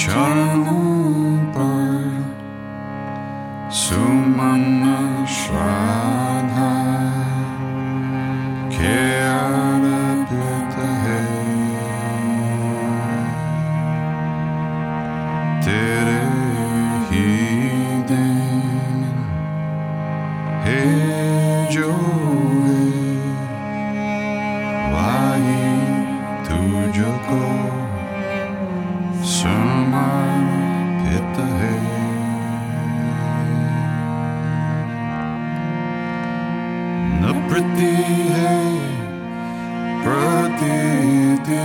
चरणों पर सुमन श्रद्धा के अर्पित है तेरे ही दिन है जो है वही तुझको समर्पित है न प्रति है प्रतीति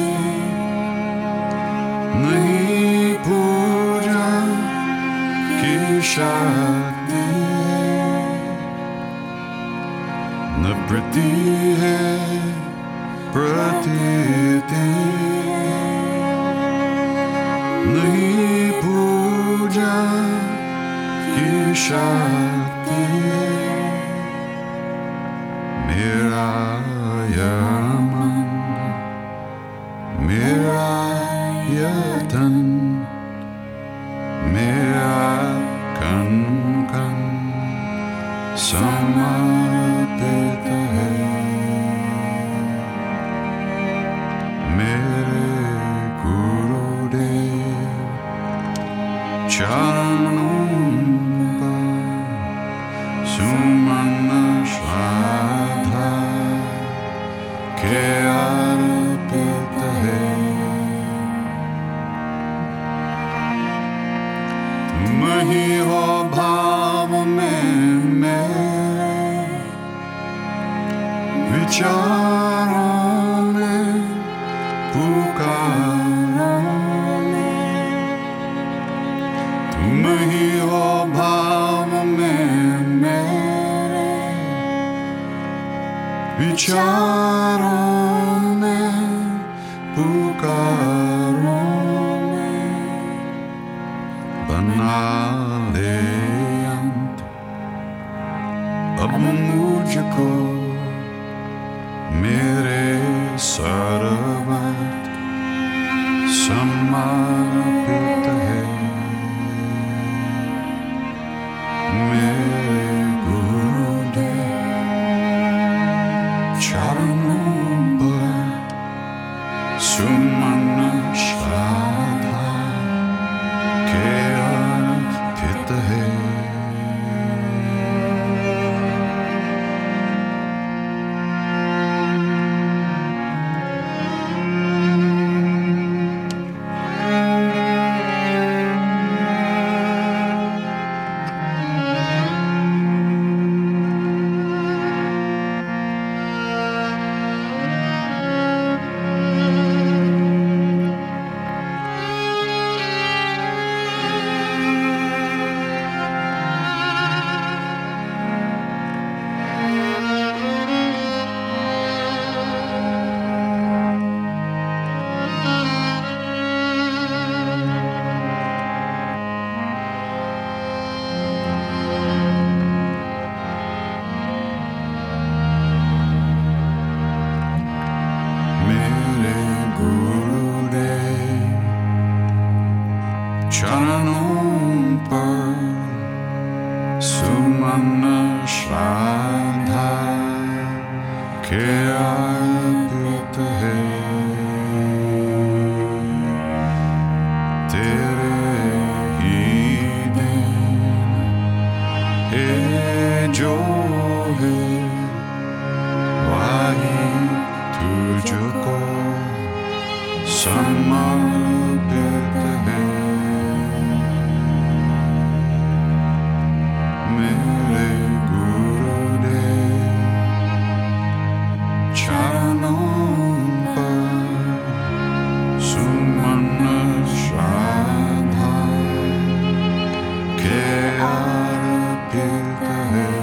नहीं पूजा की शक्ति न प्रति है प्रतीति नहीं पूजा की शक्ति मेरा यह मन मेरा यह तन मेरा कन कन समर्पित है मेरे गुरुदेव चरणों पर सुमन श्रद्धा के अर्पित है तुम ही हो भाव में मेरे विचारों में पुकारों तुम ही हो भाव में मेरे विचारों में पुकारों में बना दे अंत अब मुझको मेरे सर्वत्र समर्पित है मेरे गुरुदेव चरणों पर सुमन श्रद्धा के अर्पित है चरणों पर सुमन श्रद्धा के अर्पित है तेरे ही दिन है जो है वही तुझको समर्पित है मेरे गुरुदेव चरणों पर सुमन श्रद्धा के अर्पित है